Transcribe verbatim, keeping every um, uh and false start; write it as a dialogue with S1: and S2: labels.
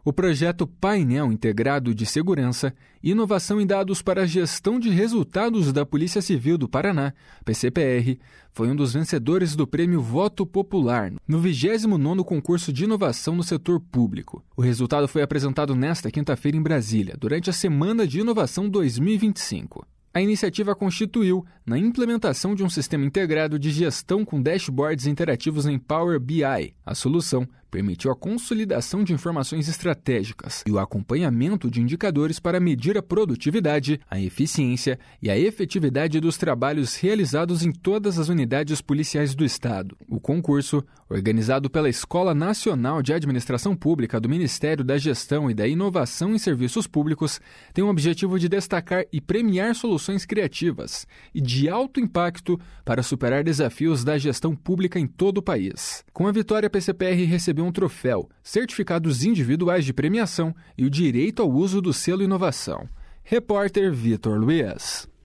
S1: o projeto Painel Integrado de Segurança, Inovação em Dados para a Gestão de Resultados da Polícia Civil do Paraná, P C P R, foi um dos vencedores do Prêmio Voto Popular no vigésimo nono Concurso de Inovação no Setor Público. O resultado foi apresentado nesta quinta-feira em Brasília, durante a Semana de Inovação dois mil e vinte e cinco. A iniciativa constituiu na implementação de um sistema integrado de gestão com dashboards interativos em Power B I. A solução permitiu a consolidação de informações estratégicas e o acompanhamento de indicadores para medir a produtividade, a eficiência e a efetividade dos trabalhos realizados em todas as unidades policiais do Estado. O concurso, organizado pela Escola Nacional de Administração Pública do Ministério da Gestão e da Inovação em Serviços Públicos, tem o objetivo de destacar e premiar soluções criativas e de alto impacto para superar desafios da gestão pública em todo o país. Com a vitória, a P C P R recebeu um troféu, certificados individuais de premiação e o direito ao uso do selo Inovação. Repórter Vitor Luiz.